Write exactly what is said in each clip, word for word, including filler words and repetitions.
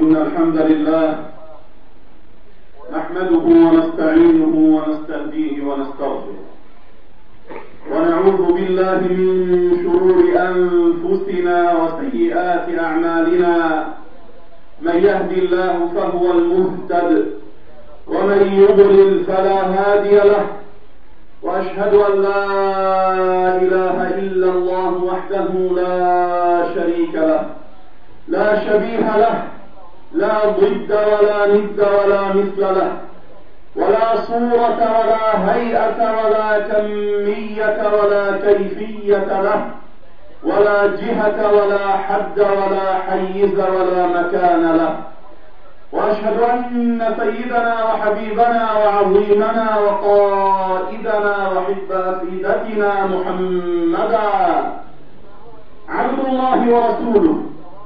إن الحمد لله نحمده ونستعينه ونستهديه ونستغفره ونعوذ بالله من شرور أنفسنا وسيئات أعمالنا. من يهدي الله فهو المهتد ومن يضلل فلا هادي له، وأشهد أن لا إله إلا الله وحده لا شريك له لا شبيه له، لا ضد ولا ند ولا مثل له، ولا صورة ولا هيئة ولا كمية ولا كيفية له، ولا جهة ولا حد ولا حيز ولا مكان له. وأشهد أن سيدنا وحبيبنا وعظيمنا وقائدنا وحب أفئدتنا محمدا عبد الله ورسوله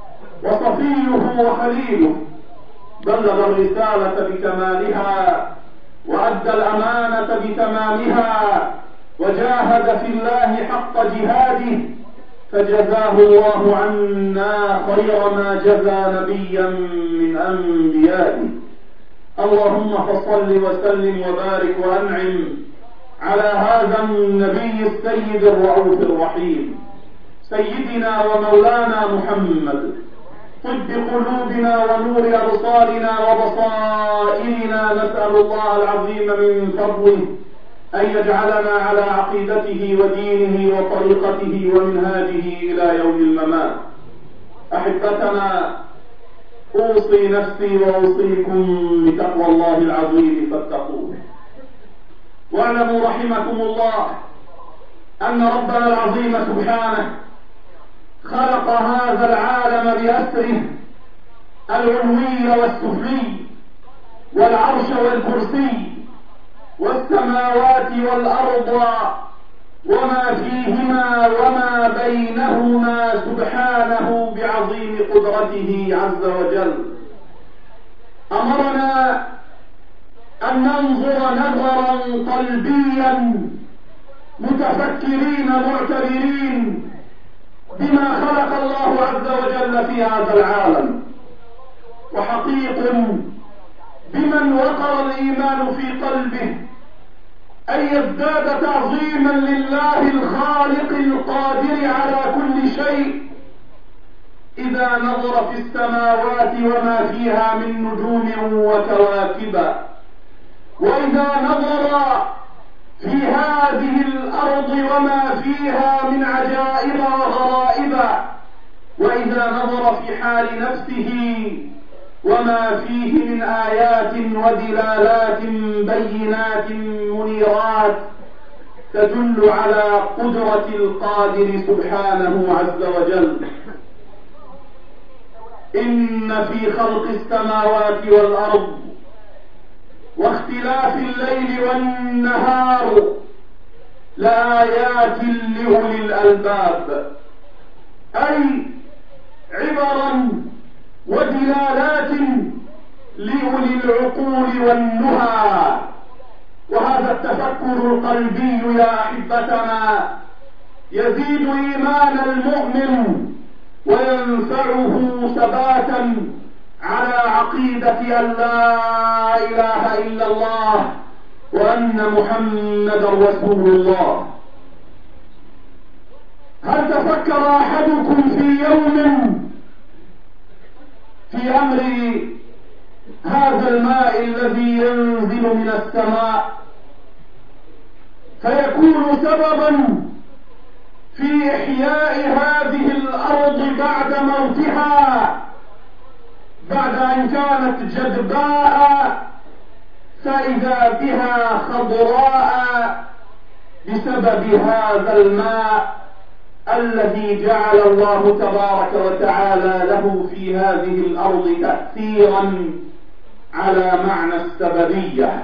وصفيه وخليله، بلغ الرسالة بكمالها وأدى الأمانة بتمامها وجاهد في الله حق جهاده، فجزاه الله عنا خير ما جزى نبيا من أنبيائه. اللهم فصل وسلم وبارك وأنعم على هذا النبي السيد الرؤوف الرحيم، سيدنا ومولانا محمد، طب قلوبنا ونور أبصارنا وبصائرنا. نسأل الله العظيم من فضله أن يجعلنا على عقيدته ودينه وطريقته ومنهاجه إلى يوم الممات. أحبتنا، أوصي نفسي وأوصيكم بتقوى الله العظيم فاتقوه. واعلموا رحمكم الله أن ربنا العظيم سبحانه خلق هذا العالم بأسره العلوي والسفلي، والعرش والكرسي والسماوات والأرض وما فيهما وما بينهما سبحانه بعظيم قدرته عز وجل. أمرنا أن ننظر نظرا قلبيا متفكرين معتبرين بما خلق الله عز وجل في هذا العالم، وحقيق بمن وقر الإيمان في قلبه أن يزداد تعظيما لله الخالق القادر على كل شيء إذا نظر في السماوات وما فيها من نجوم وكواكب، وإذا نظر في هذه الأرض وما فيها من عجائب وغرائب، وإذا نظر في حال نفسه وما فيه من آيات ودلالات بينات منيرات تدل على قدرة القادر سبحانه عز وجل. إن في خلق السماوات والأرض واختلاف الليل والنهار لآيات لأولي الألباب، أي عبرا ودلالات لأولي العقول والنهى. وهذا التفكر القلبي يا أحبتنا يزيد إيمان المؤمن وينفعه ثباتا على عقيدة أن لا إله إلا الله وأن محمدا رسول الله. هل تفكر أحدكم في يوم في أمر هذا الماء الذي ينزل من السماء فيكون سببا في إحياء هذه الأرض بعد موتها، بعد أن كانت جدباء فإذا بها خضراء بسبب هذا الماء الذي جعل الله تبارك وتعالى له في هذه الأرض تأثيرا على معنى السببية.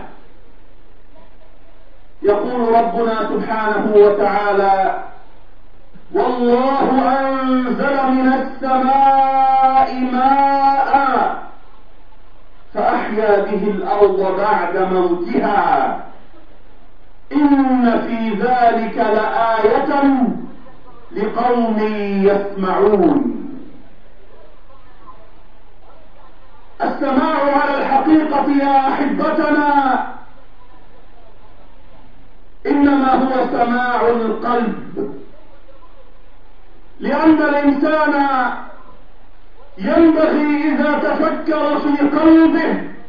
يقول ربنا سبحانه وتعالى: والله أنزل من السماء ماء فأحيا به الأرض بعد موتها إن في ذلك لآية لقوم يسمعون. السماع على الحقيقة يا أحبتنا إنما هو سماع القلب، لأن الإنسان ينبغي إذا تفكر في قلبه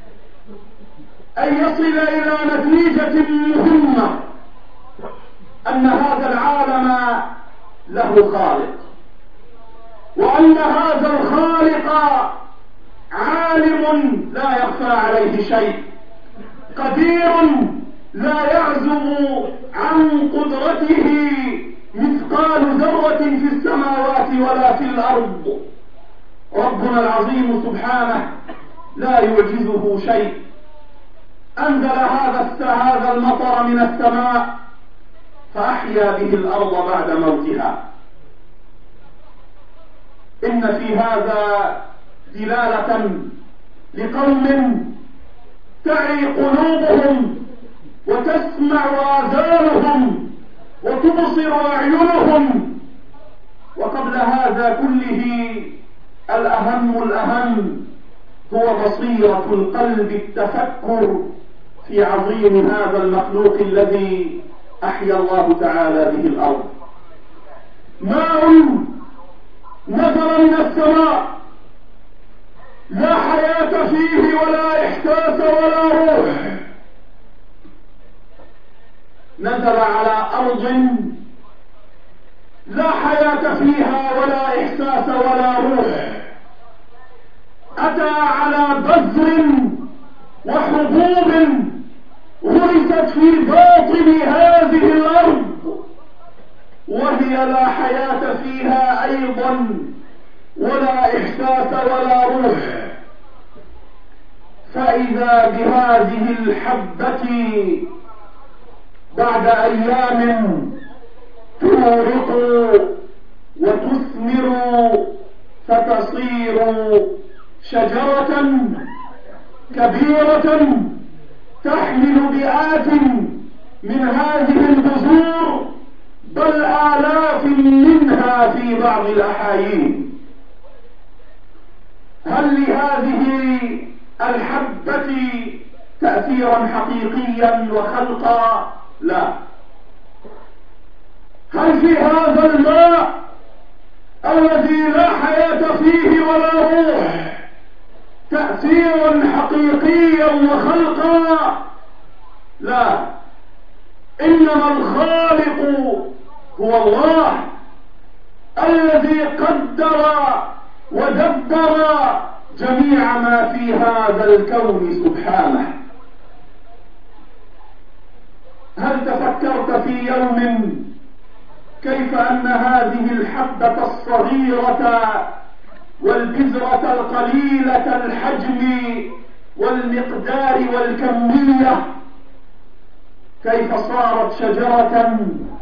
أن يصل إلى نتيجة مهمة، أن هذا العالم له خالق، وأن هذا الخالق عالم لا يخفى عليه شيء، قدير لا يعزب عن قدرته مثقال ذرة في السماوات ولا في الأرض. ربنا العظيم سبحانه لا يعجزه شيء. أنزل هذا هذا المطر من السماء فأحيا به الأرض بعد موتها. إن في هذا دلالة لقوم تعي قلوبهم وتسمع آذانهم وتبصر أعينهم. وقبل هذا كله الأهم الأهم هو بصيرة القلب، التفكر في عظيم هذا المخلوق الذي أحيا الله تعالى به الأرض. ماء نزل من السماء لا حياة فيه ولا إحساس ولا روح، نزل على أرض لا حياة فيها ولا إحساس ولا روح، أتى على بذر وحبوب غرست في باطن هذه الأرض وهي لا حياة فيها أيضا ولا إحساس ولا روح. فإذا بهذه الحبة بعد أيام تورق وتثمر فتصير شجرة كبيرة تحمل مئات من هذه البذور بل آلاف منها في بعض الأحايين. هل لهذه الحبة تأثيرا حقيقيا وخلقا؟ لا. هل في هذا الماء الذي لا حياة فيه ولا روح تأثيرا حقيقيا وخلقا؟ لا. إنما الخالق هو الله الذي قدر ودبر جميع ما في هذا الكون سبحانه. هل تفكرت في يوم كيف أن هذه الحبة الصغيرة والبذرة القليلة الحجم والمقدار والكمية كيف صارت شجرة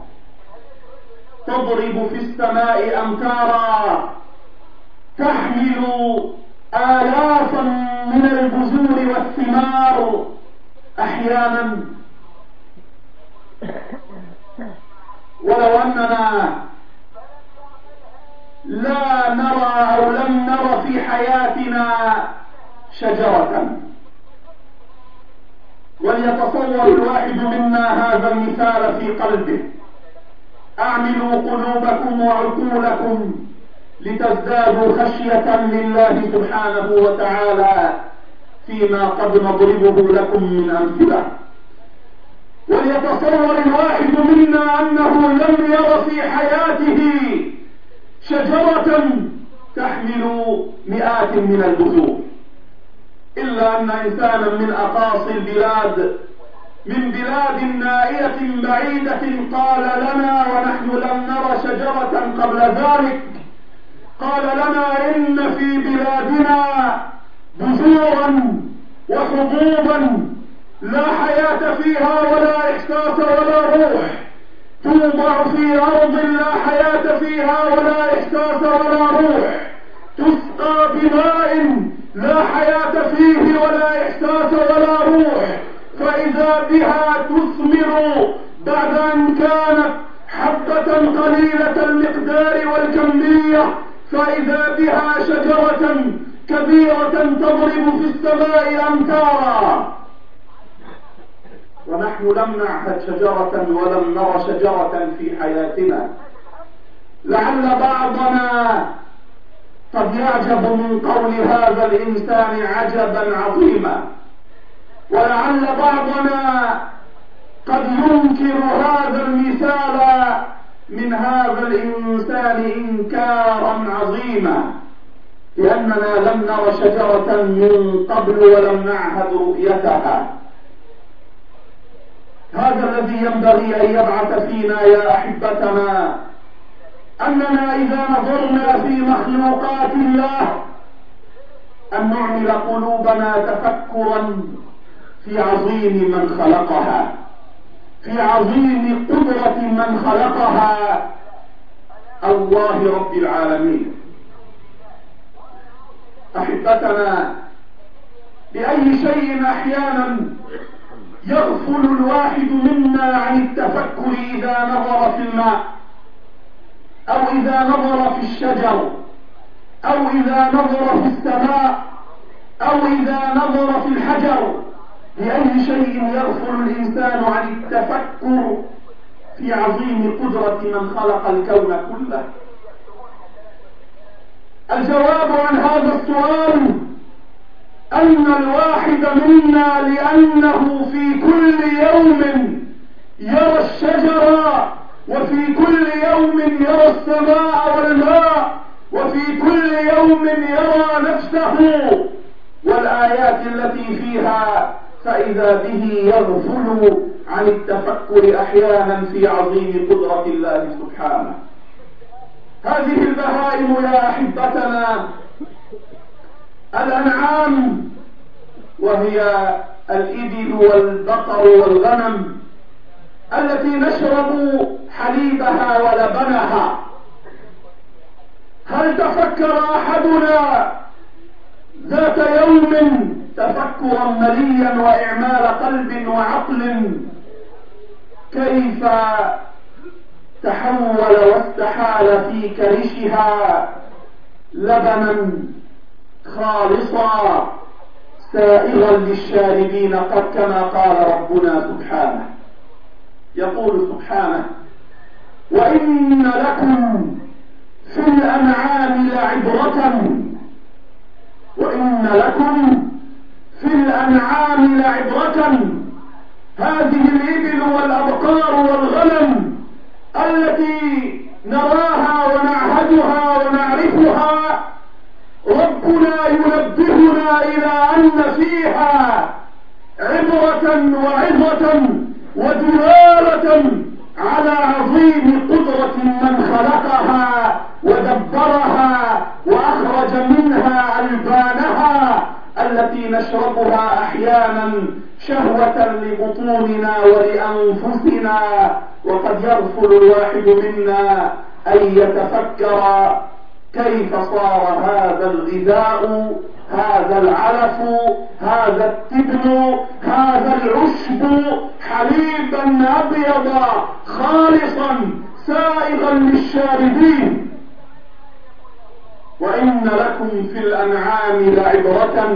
تضرب في السماء أمتارا تحمل آلافا من البذور والثمار أحيانا؟ ولو أننا لا نرى أو لم نرى في حياتنا شجرة، وليتصور الواحد منا هذا المثال في قلبه. أعملوا قلوبكم وعقولكم لتزدادوا خشية لله سبحانه وتعالى فيما قد نضربه لكم من أمثلة. وليتصور الواحد منا أنه لم ير في حياته شجرة تحمل مئات من البذور، إلا أن إنسانا من أقاصي البلاد من بلاد نائية بعيدة قال لنا ونحن لم نر شجرة قبل ذلك، قال لنا إن في بلادنا بذورا وحبوبا لا حياة فيها ولا إحساس ولا روح توضع في أرض لا حياة فيها ولا إحساس ولا روح، تسقى بماء لا حياة فيه ولا إحساس ولا روح، فإذا بها تثمر بعد أن كانت حبة قليلة المقدار والكمية، فإذا بها شجرة كبيرة تضرب في السماء أمتارا، ونحن لم نعهد شجرة ولم نر شجرة في حياتنا. لعل بعضنا قد يعجب من قول هذا الإنسان عجبا عظيما، ولعل بعضنا قد ينكر هذا المثال من هذا الإنسان إنكارا عظيما، لأننا لم نر شجرة من قبل ولم نعهد رؤيتها. هذا الذي ينبغي أن يبعث فينا يا أحبتنا، أننا إذا نظرنا في مخلوقات الله أن نعمل قلوبنا تفكرا في عظيم من خلقها، في عظيم قدرة من خلقها، الله رب العالمين. أحبتنا، بأي شيء أحيانا يغفل الواحد منا عن التفكر إذا نظر في الماء، أو إذا نظر في الشجر، أو إذا نظر في السماء، أو إذا نظر في الحجر. بأي شيء يغفل الإنسان عن التفكر في عظيم قدرة من خلق الكون كله؟ الجواب عن هذا السؤال أن الواحد منا لأنه في كل يوم يرى الشجر، وفي كل يوم يرى السماء والماء، وفي كل يوم يرى نفسه والآيات التي فيها، فإذا به يغفل عن التفكر أحيانا في عظيم قدرة الله سبحانه. هذه البهائم يا أحبتنا الأنعام، وهي الإبل والبقر والغنم التي نشرب حليبها ولبنها، هل تفكر أحدنا ذات يوم تفكرا مليا وإعمال قلب وعقل كيف تحول واستحال في كرشها لبنا خالصا سائغا للشاربين، قد كما قال ربنا سبحانه. يقول سبحانه: وإن لكم في الأنعام لعبرة، وإن لكم في الأنعام لعبرة. هذه الإبل والأبقار والغنم التي نراها ونعهدها ونعرفها، ربنا ينبهنا إلى أن فيها عبرة وعظة ودلالة على عظيم قدرة من خلقها ودبرها وأخرج منها ألبانها التي نشربها أحيانا شهوة لبطوننا ولأنفسنا. وقد يغفل الواحد منا أن يتفكر كيف صار هذا الغذاء، هذا العلف، هذا التبن، هذا العشب حليبا أبيضا خالصا سائغا للشاربين. وإن لكم في الأنعام لعبرة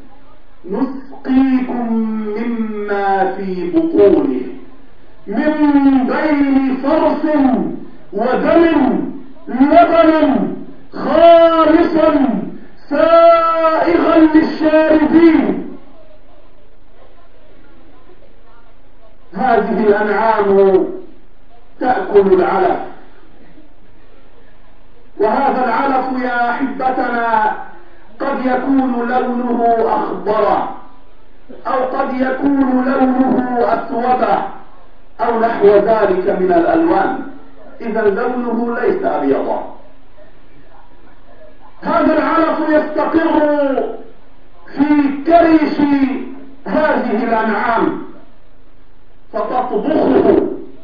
نسقيكم مما في بطونه من بين فرث ودم لبنا خالصا سائغا للشاربين. هذه الأنعام تأكل العلف، وهذا العلف يا أحبتنا قد يكون لونه أخضر، أو قد يكون لونه أسود، أو نحو ذلك من الألوان، إذا لونه ليس أبيضا. هذا العلف يستقر في كرش هذه الأنعام فتطبخه،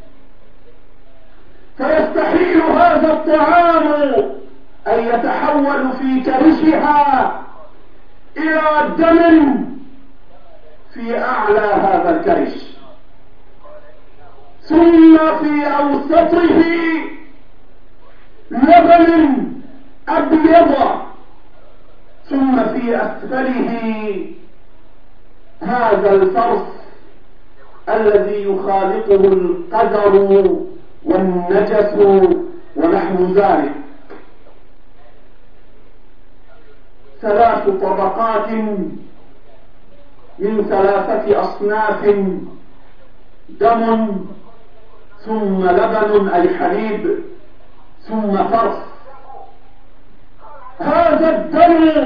فيستحيل هذا الطعام أن يتحول في كرشها إلى دم في أعلى هذا الكرش، ثم في أوسطه لبن أبيض ثم في أسفله هذا الفرث الذي يخالطه القدر والنجس ونحو ذلك. ثلاث طبقات من ثلاثة أصناف: دم، ثم لبن أي حليب، ثم فرث. هذا الدم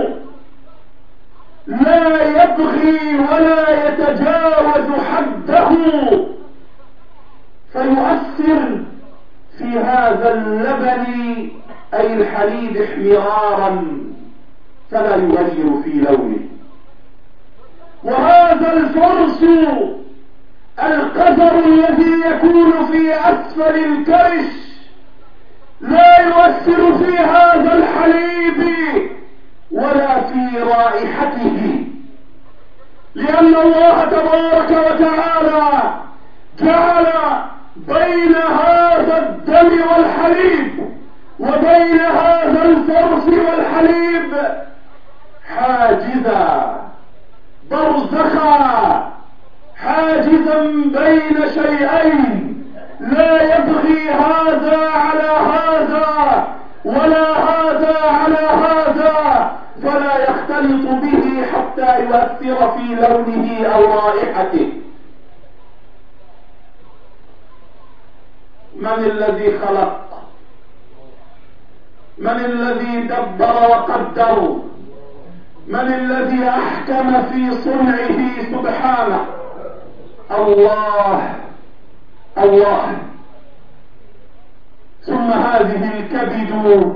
لا يبغي ولا يتجاوز حده، فيؤثر في هذا اللبن أي الحليب احمرارا فلا يغير في لونه. وهذا الفرث القذر الذي يكون في أسفل الكرش لا يؤثر في هذا الحليب ولا في رائحته، لأن الله تبارك وتعالى جعل بين هذا الدم والحليب وبين هذا الفرث والحليب حاجزا برزخا، حاجزا بين شيئين لا يبغي هذا على هذا ولا هذا على هذا، فلا يختلط به حتى يؤثر في لونه أو رائحته. من الذي خلق؟ من الذي دبر وقدر؟ من الذي أحكم في صنعه سبحانه؟ الله الله. ثم هذه الكبد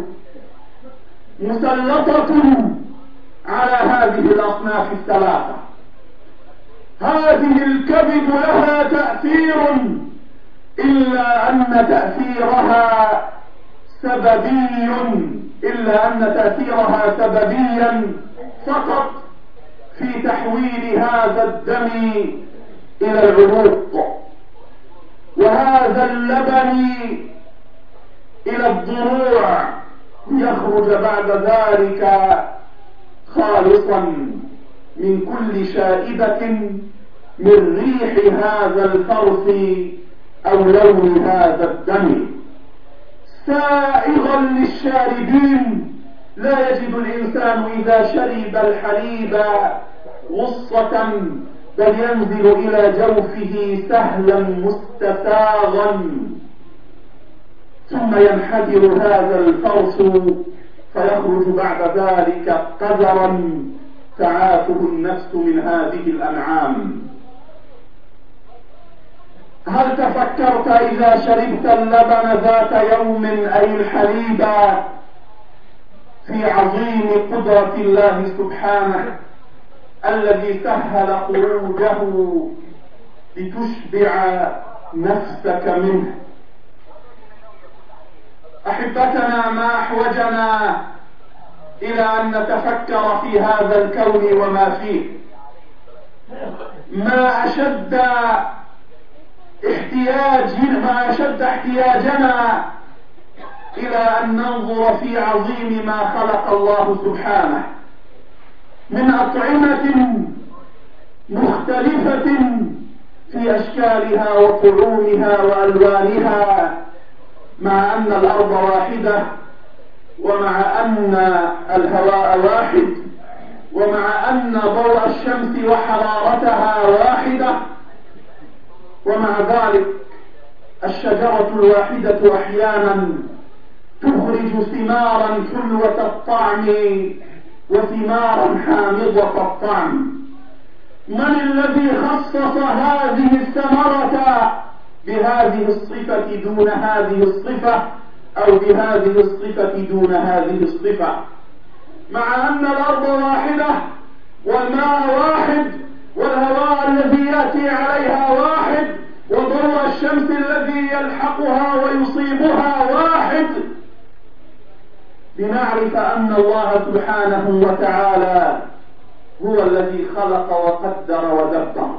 مسلطة على هذه الأصناف الثلاثة. هذه الكبد لها تأثير، إلا أن تأثيرها سببي إلا أن تأثيرها سببيا فقط في تحويل هذا الدم إلى العروق، وهذا اللبن إلى الضروع، يخرج بعد ذلك خالصا من كل شائبة من ريح هذا الفرث أو لون هذا الدم، سائغا للشاربين. لا يجد الإنسان إذا شرب الحليب غصة، بل ينزل إلى جوفه سهلا مستساغا، ثم ينحدر هذا الفرث فيخرج بعد ذلك قذرا تعافه النفس من هذه الأنعام. هل تفكرت إذا شربت اللبن ذات يوم أي الحليب في عظيم قدرة الله سبحانه الذي سهل خروجه لتشبع نفسك منه؟ أحبتنا، ما أحوجنا إلى أن نتفكر في هذا الكون وما فيه. ما أشد احتياج ما أشد احتياجنا إلى أن ننظر في عظيم ما خلق الله سبحانه من أطعمة مختلفة في أشكالها وطعومها وألوانها، مع أن الأرض واحدة، ومع أن الهواء واحد، ومع أن ضوء الشمس وحرارتها واحدة، ومع ذلك الشجرة الواحدة أحيانا تخرج ثمارا حلوة الطعم وثمارا حامضة الطعم. من الذي خصص هذه الثمرة بهذه الصفة دون هذه الصفة، أو بهذه الصفة دون هذه الصفة، مع أن الأرض واحدة والماء واحد والهواء الذي يأتي عليها واحد وضوء الشمس الذي يلحقها ويصيبها واحد، لنعرف أن الله سبحانه وتعالى هو الذي خلق وقدر ودبر.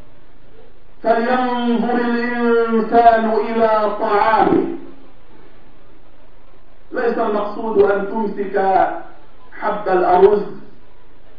فلينظر الإنسان إلى طعامه. ليس المقصود أن تمسك حب الأرز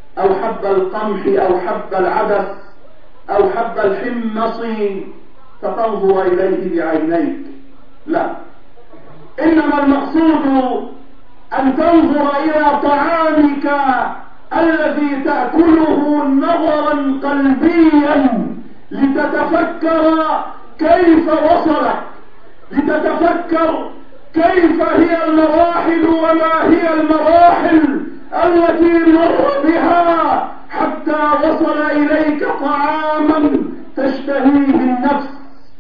أو حب القمح أو حب العدس أو حب الحمص فتنظر إليه بعينيك، لا، إنما المقصود أن تنظر إلى طعامك الذي تأكله نظرا قلبيا لتتفكر كيف وصلك، لتتفكر كيف هي المراحل وما هي المراحل التي مر بها حتى وصل إليك طعاما تشتهيه النفس.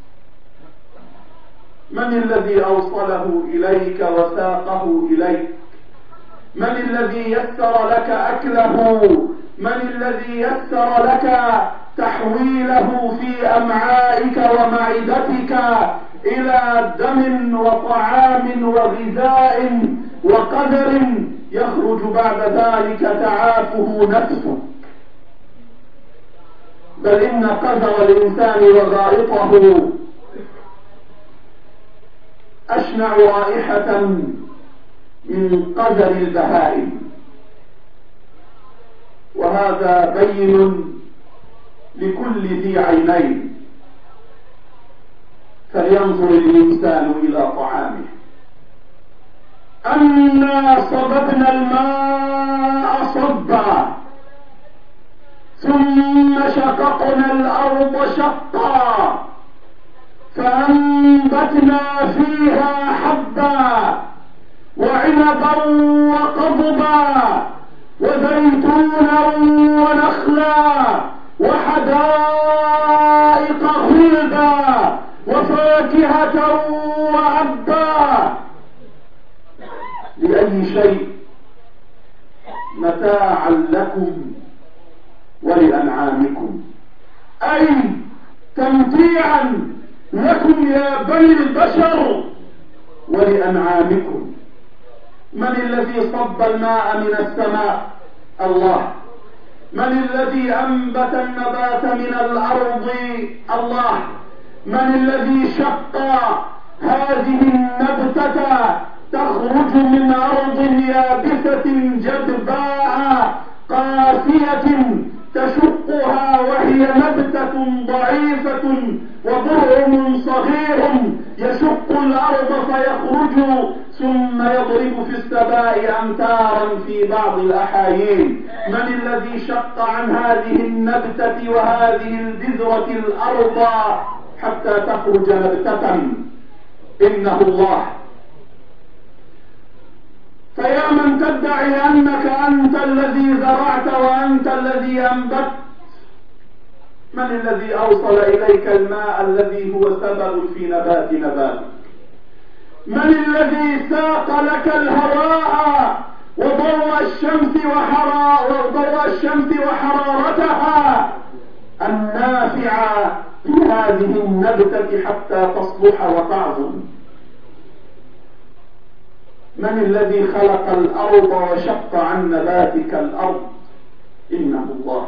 من الذي أوصله إليك وساقه إليك؟ من الذي يسر لك أكله؟ من الذي يسر لك تحويله في أمعائك ومعدتك إلى دم وطعام وغذاء وقدر يخرج بعد ذلك تعافه نفسك؟ بل إن قدر الإنسان وغائطه أشنع رائحة من قدر البهائم، وهذا بين لكل ذي عينين. فلينظر الإنسان إلى طعامه. أنا صببنا الماء صبا ثم شققنا الأرض شقا فأنبتنا فيها حبا وعنبا وقضبا وزيتونا ونخلا وحدائق غلبا وفاكهة وأبا. لأي شيء؟ متاعا لكم ولأنعامكم، أي تمتيعا لكم يا بني البشر ولأنعامكم. من الذي صب الماء من السماء؟ الله. من الذي أنبت النبات من الأرض؟ الله. من الذي شق هذه النبتة تخرج من أرض يابسة جدباء قاسية تشقها وهي نبتة ضعيفة وبرعم صغير يشق الأرض فيخرج ثم يضرب في السماء أمتارا في بعض الأحايين؟ من الذي شق عن هذه النبتة وهذه البذرة الأرض حتى تخرج نبتة؟ إنه الله. فيا من تدعي أنك أنت الذي زرعت وأنت الذي أنبت، من الذي أوصل إليك الماء الذي هو سبب في نبات نباتك؟ من الذي ساق لك الهواء وضوء الشمس وضوء الشمس وحرارتها النافعة لهذه النبتة حتى تصلح وتعظم؟ من الذي خلق الأرض وشق عن نباتك الأرض؟ إنه الله.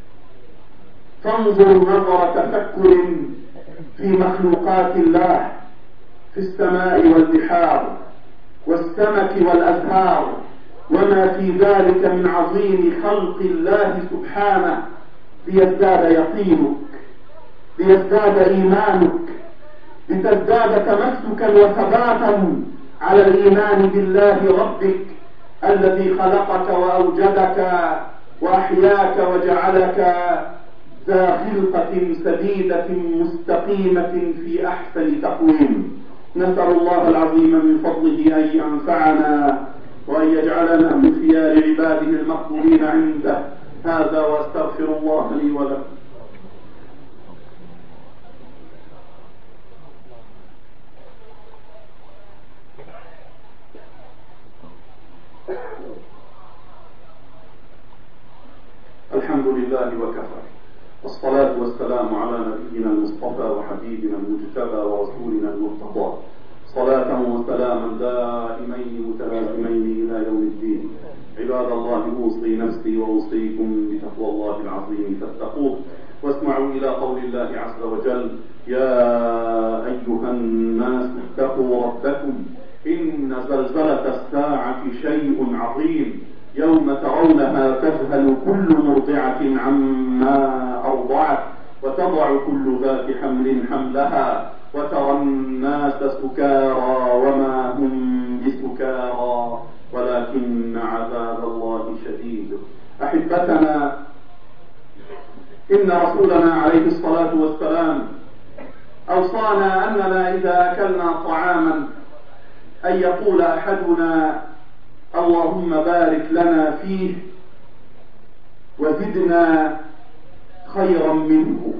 فانظر نظر تفكر في مخلوقات الله، في السماء والبحار والسمك والأزهار وما في ذلك من عظيم خلق الله سبحانه، ليزداد يقينك، ليزداد إيمانك، لتزداد تمسكا وثباتا على الإيمان بالله ربك الذي خلقك وأوجدك وأحياك وجعلك ذا خلقة سديدة مستقيمة في أحسن تقويم. نسأل الله العظيم من فضله أن ينفعنا وأن يجعلنا من خيار عباده المقبولين عنده. هذا وأستغفر الله لي ولكم. الحمد لله وكفى، والصلاة والسلام على نبينا المصطفى وحبيبنا المجتبى ورسولنا المرتضى، صلاة وسلاما دائمين متلازمين إلى يوم الدين. عباد الله، أوصي نفسي وأوصيكم بتقوى الله العظيم فاتقوه، واسمعوا إلى قول الله عز وجل: يا أيها الناس اتقوا ربكم إن زلزلة الساعة شيء عظيم يوم ترى ترونها تذهل كل مرضعة عما أرضعت وتضع كل ذات حمل حملها وترى الناس سكارى وما هم بسكارى ولكن عذاب الله شديد. أحبتنا، إن رسولنا عليه الصلاة والسلام أوصانا أننا إذا أكلنا طعاما أن يقول أحدنا اللهم بارك لنا فيه وزدنا خيرا منه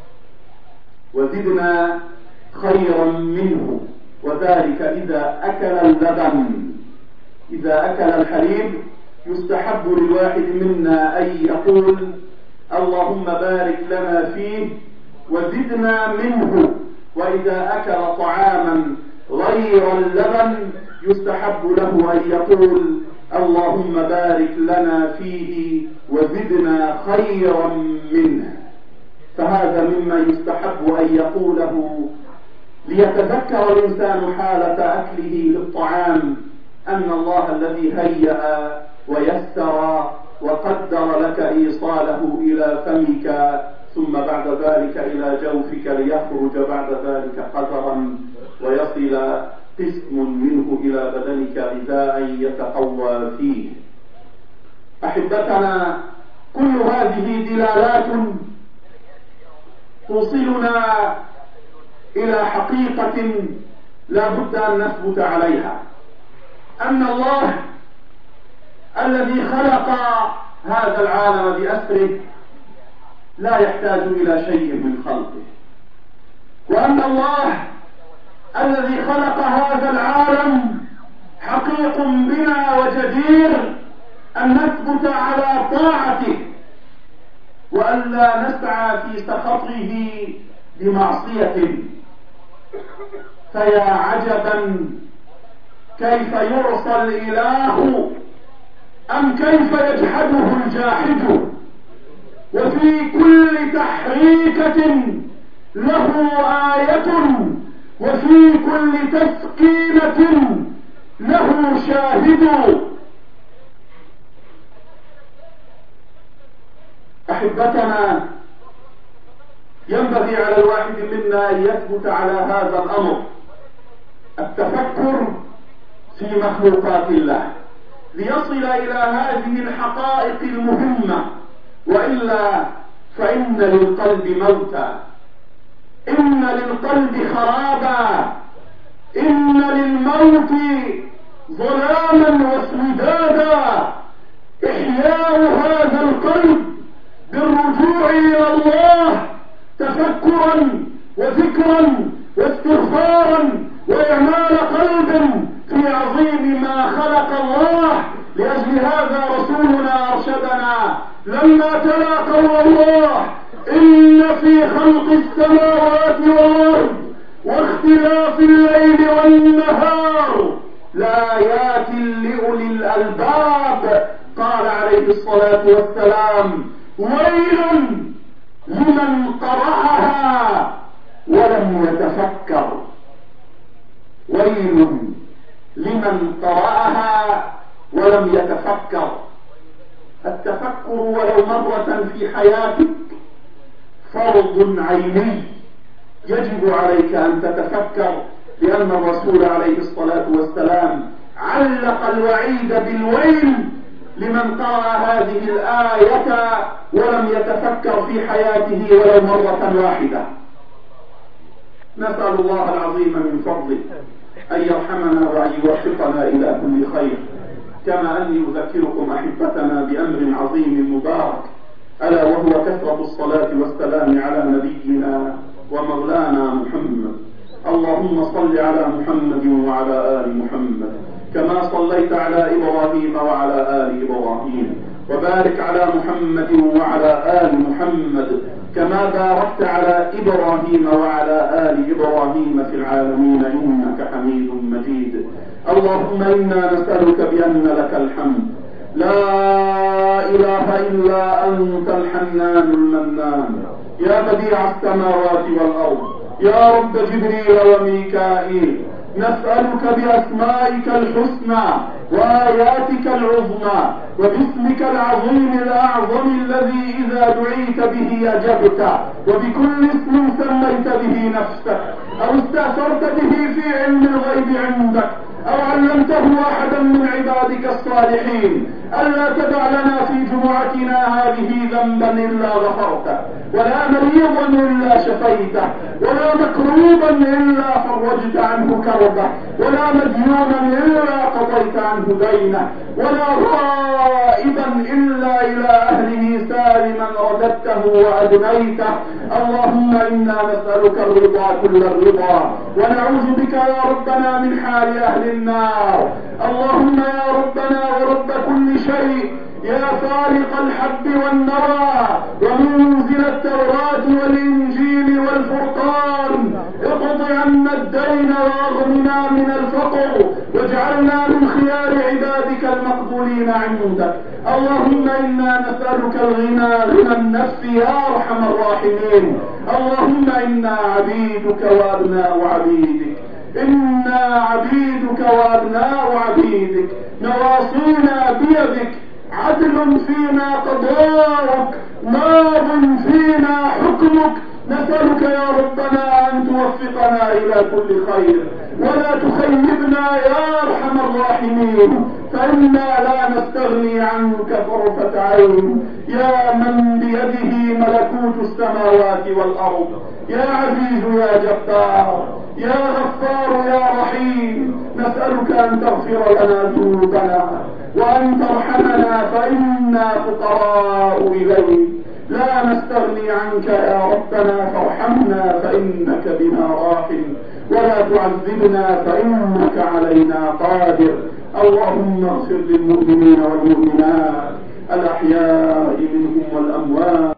وزدنا خيرا منه وذلك إذا أكل اللبن. إذا أكل الحليب يستحب للواحد منا أن يقول اللهم بارك لنا فيه وزدنا منه. وإذا أكل طعاما غير اللبن يستحب له أن يقول اللهم بارك لنا فيه وزدنا خيرا منه. فهذا مما يستحب أن يقوله ليتذكر الإنسان حالة أكله للطعام أن الله الذي هيأ ويسر وقدر لك إيصاله إلى فمك ثم بعد ذلك إلى جوفك ليخرج بعد ذلك قدرا ويصل قسم منه إلى بدنك غذاء يتقوى فيه. أحبتنا، كل هذه دلالات توصلنا إلى حقيقة لا بد أن نثبت عليها، أن الله الذي خلق هذا العالم بأسره لا يحتاج إلى شيء من خلقه، وأن الله الذي خلق هذا العالم حقيق بنا وجدير أن نثبت على طاعته وأن لا نسعى في سخطه بمعصية. فيا عجبا كيف يعصى الإله أم كيف يجحده الجاحد، وفي كل تحريكة له آية وفي كل تسكينة له شاهد. أحبتنا، ينبغي على الواحد منا أن يثبت على هذا الأمر، التفكر في مخلوقات الله ليصل إلى هذه الحقائق المهمة، وإلا فإن للقلب موتا، إن للقلب خرابا، إن للموت ظلاما واسودادا. إحياء هذا القلب بالرجوع إلى الله تفكرا وذكرا واستغفارا وإعمال قلب في عظيم ما خلق الله. لأجل هذا رسولنا أرشدنا لما تلا قول الله إن في خلق السماوات والأرض واختلاف الليل والنهار لآيات لأولي الألباب، قال عليه الصلاة والسلام ويل لمن قرأها ولم يتفكر، ويل لمن قرأها ولم يتفكر. التفكر ولو مرة في حياتك فرض عيني، يجب عليك أن تتفكر، لأن الرسول عليه الصلاة والسلام علق الوعيد بالويل لمن قرأ هذه الآية ولم يتفكر في حياته ولو مرة واحدة. نسأل الله العظيم من فضله أن يرحمنا وأن يوفقنا إلى كل خير. كما أني أذكركم أحبتنا بأمر عظيم مبارك، ألا وهو كثرة الصلاة والسلام على نبينا ومولانا محمد. اللهم صل على محمد وعلى آل محمد كما صليت على إبراهيم وعلى آل إبراهيم، وبارك على محمد وعلى آل محمد كما باركت على إبراهيم وعلى آل إبراهيم في العالمين إنك حميد مجيد. اللهم إنا نسألك بأن لك الحمد لا إله إلا أنت الحنان المنان، يا بديع السماوات والأرض، يا رب جبريل وميكائيل نسألك بأسمائك الحسنى وآياتك العظمى وباسمك العظيم الأعظم الذي إذا دعيت به أجبت، وبكل اسم سميت به نفسك أو استأثرت به في علم الغيب عندك أو علمته أحدا من عبادك الصالحين، ألا تدع لنا في جمعتنا هذه ذنبا إلا غفرته، ولا مريضا إلا شفيته، ولا مكروبا إلا فرجت عنه كربه، ولا مديونا إلا قضيت عنه دينه، ولا غائبا إلا إلى أهله سالما رددته وأدنيته. اللهم إنا نسألك الرضا كل الرضا، ونعوذ بك يا ربنا من حال أهل النار. اللهم يا ربنا ورب كل شيء، يا فالق الحب والنوى ومنزل التوراة والإنجيل والفرقان، اقض عنا الدين واغننا من الفقر، واجعلنا من خيار عبادك المقبولين عندك. اللهم إنا نسألك الغنى غنى النفس يا أرحم الراحمين. اللهم إنا عبيدك وأبناء عبيدك، إنا عبيدك وأبناء عبيدك، نواصينا بيدك، عدل فينا قضاءك، ماض فينا حكمك. نسألك يا ربنا أن توفقنا إلى كل خير، ولا تخيبنا يا أرحم الراحمين، فإنا لا نستغني عنك طرفة عين، يا من بيده ملكوت السماوات والأرض، يا عزيز يا جبار، يا غفار يا رحيم. نسألك أن تغفر لنا ذنوبنا وأن ترحمنا، فإنا فقراء إليك، لا نستغني عنك يا ربنا، فارحمنا فإنك بنا راحم، ولا تعذبنا فإنك علينا قادر. اللهم اغفر للمؤمنين والمؤمنات الأحياء منهم والأموات